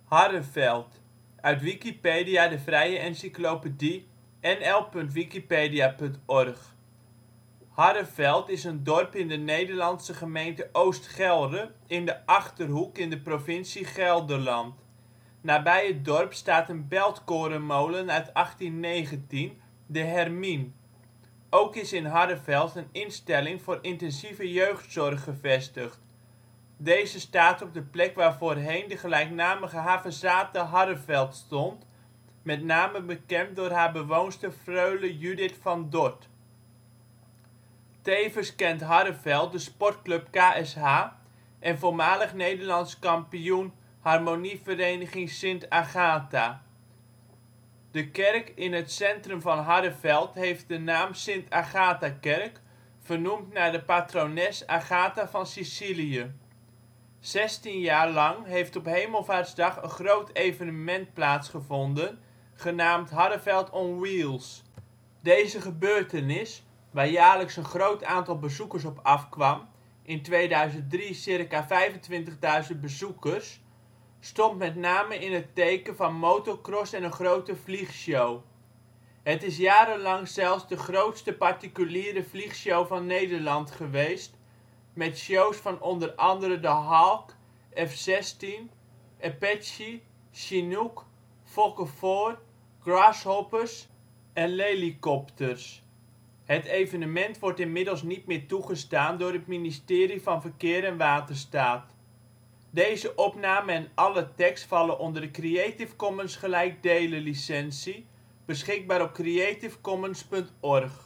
Harreveld, uit Wikipedia, de vrije encyclopedie. nl.wikipedia.org. Harreveld is een dorp in de Nederlandse gemeente Oost Gelre in de Achterhoek in de provincie Gelderland. Nabij het dorp staat een beltkorenmolen uit 1819, de Hermien. Ook is in Harreveld een instelling voor intensieve jeugdzorg gevestigd. Deze staat op de plek waar voorheen de gelijknamige havezathe Harreveld stond, met name bekend door haar bewoonster freule Judith van Dorth. Tevens kent Harreveld de sportclub KSH en voormalig Nederlands kampioen Harmonievereniging St. Agatha. De kerk in het centrum van Harreveld heeft de naam Sint Agathakerk, vernoemd naar de patrones Agatha van Sicilië. 16 jaar lang heeft op Hemelvaartsdag een groot evenement plaatsgevonden, genaamd Harreveld on Wheels. Deze gebeurtenis, waar jaarlijks een groot aantal bezoekers op afkwam, in 2003 ca. 25.000 bezoekers, stond met name in het teken van motocross en een grote vliegshow. Het is jarenlang zelfs de grootste particuliere vliegshow van Nederland geweest, met shows van onder andere de Hawk, F-16, Apache, Chinook, Fokker 4, Grasshoppers en Lelykopters. Het evenement wordt inmiddels niet meer toegestaan door het ministerie van Verkeer en Waterstaat. Deze opname en alle tekst vallen onder de Creative Commons gelijkdelen licentie, beschikbaar op creativecommons.org